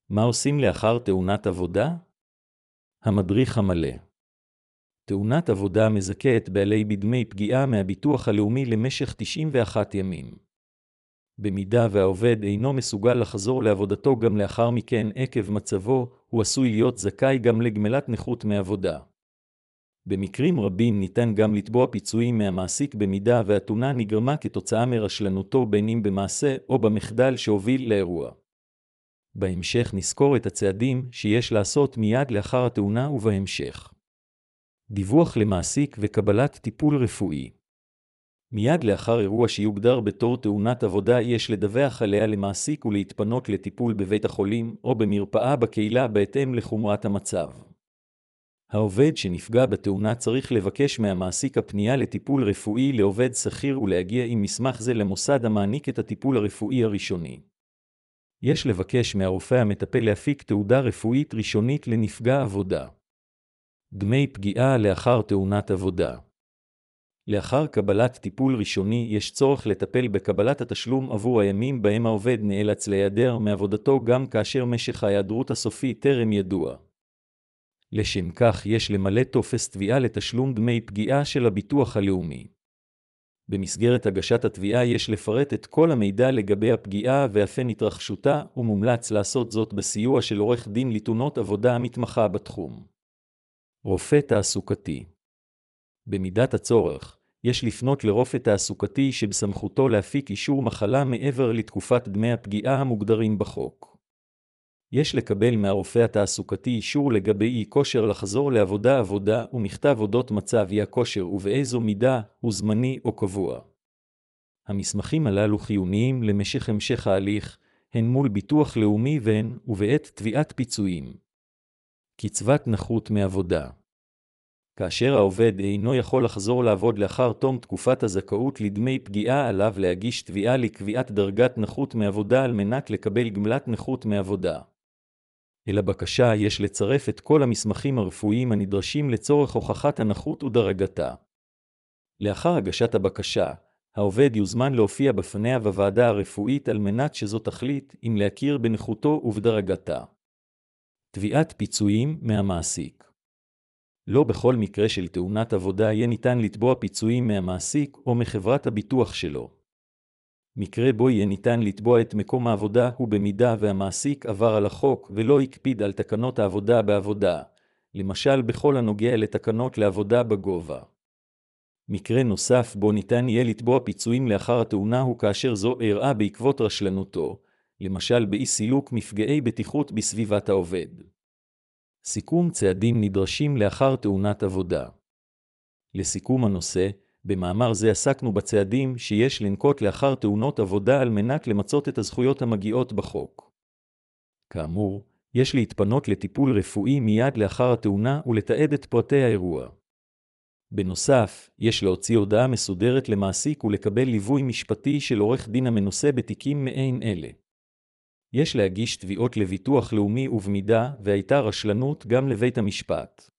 מה עושים לאחר תאונת עבודה? המדריך המלא. תאונת עבודה מזכה את בעלי בדמי פגיעה מהביטוח הלאומי למשך 91 ימים. במידה והעובד אינו מסוגל לחזור לעבודתו גם לאחר מכן עקב מצבו, הוא עשוי להיות זכאי גם לגמלת נכות מעבודה. במקרים רבים ניתן גם לתבוע פיצויים מהמעסיק במידה והתאונה נגרמה כתוצאה מרשלנותו בין אם במעשה או במחדל שהוביל לאירוע. בהמשך נזכור את הצעדים שיש לעשות מיד לאחר התאונה ובהמשך. דיווח למעסיק וקבלת טיפול רפואי. מיד לאחר אירוע שיוגדר בתור תאונת עבודה יש לדווח עליה למעסיק ולהתפנות לטיפול בבית החולים או במרפאה בקהילה בהתאם לחומרת המצב. העובד שנפגע בתאונה צריך לבקש מהמעסיק הפנייה לטיפול רפואי לעובד שכיר ולהגיע עם מסמך זה למוסד המעניק את הטיפול הרפואי הראשוני. יש לבקש מהרופא המטפל להפיק תעודה רפואית ראשונית לנפגע עבודה. דמי פגיעה לאחר תאונת עבודה. לאחר קבלת טיפול ראשוני יש צורך לטפל בקבלת התשלום עבור הימים בהם העובד נאלץ להיעדר מעבודתו גם כאשר משך ההיעדרות הסופי טרם ידוע. לשם כך יש למלא טופס תביעה לתשלום דמי פגיעה של הביטוח הלאומי. במסגרת הגשת התביעה יש לפרט את כל המידע לגבי הפגיעה ואופן התרחשותה, ומומלץ לעשות זאת בסיוע של עורך דין לתאונות עבודה המתמחה בתחום. רופא תעסוקתי. במידת הצורך, יש לפנות לרופא תעסוקתי שבסמכותו להפיק אישור מחלה מעבר לתקופת דמי הפגיעה המוגדרים בחוק. יש לקבל מהרופא התעסוקתי אישור לגבי אי כושר לחזור לעבודה ומכתב אודות מצב אי הכושר ובאיזו מידה הוא זמני או קבוע. המסמכים הללו חיוניים המשך ההליך, הן מול ביטוח לאומי והן ובעת תביעת פיצויים. קצבת נכות מעבודה. כאשר העובד אינו יכול לחזור לעבוד לאחר תום תקופת הזכאות לדמי פגיעה עליו להגיש תביעה לקביעת דרגת נכות מעבודה על מנת לקבל גמלת נכות מעבודה. אל הבקשה יש לצרף את כל המסמכים הרפואיים הנדרשים לצורך הוכחת הנכות ודרגתה. לאחר הגשת הבקשה, העובד יוזמן להופיע בפניה בוועדה הרפואית על מנת שזו תחליט אם להכיר בנכותו ובדרגתה. תביעת פיצויים מהמעסיק. לא בכל מקרה של תאונת עבודה יהיה ניתן לתבוע פיצויים מהמעסיק או מחברת הביטוח שלו. מקרה בו יהיה ניתן לתבוע את מקום העבודה הוא במידה והמעסיק עבר על החוק ולא הקפיד על תקנות העבודה בעבודה, למשל בכל הנוגע לתקנות לעבודה בגובה. מקרה נוסף בו ניתן יהיה לתבוע פיצויים לאחר התאונה הוא כאשר זו אירעה בעקבות רשלנותו, למשל באי סילוק מפגעי בטיחות בסביבת העובד. סיכום צעדים נדרשים לאחר תאונת עבודה. לסיכום הנושא, במאמר זה עסקנו בצעדים שיש לנקוט לאחר תאונות עבודה על מנת למצות את הזכויות המגיעות בחוק. כאמור, יש להתפנות לטיפול רפואי מיד לאחר התאונה ולתעד את פרטי האירוע. בנוסף, יש להוציא הודעה מסודרת למעסיק ולקבל ליווי משפטי של עורך דין המנוסה בתיקים מעין אלה. יש להגיש תביעות לביטוח לאומי ובמידה והייתה רשלנות גם לבית המשפט.